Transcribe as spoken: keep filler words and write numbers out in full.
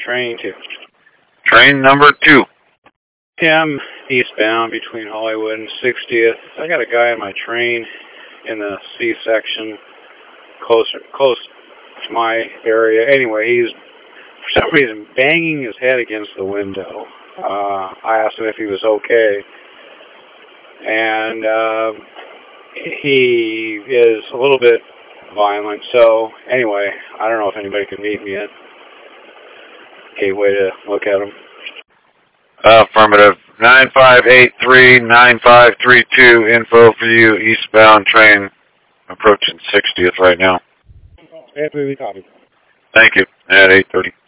train to? Train number two. Yeah, I'm eastbound between Hollywood and sixtieth. I got a guy on my train in the C section, closer, close to my area. Anyway, he's for some reason banging his head against the window. Uh, I asked him if he was okay, and uh, he is a little bit violent. So anyway, I don't know if anybody can meet me at Gateway to look at him. Affirmative. nine five eight three, nine five three two, info for you, eastbound train approaching sixtieth right now. Absolutely copy. Thank you, at eight thirty.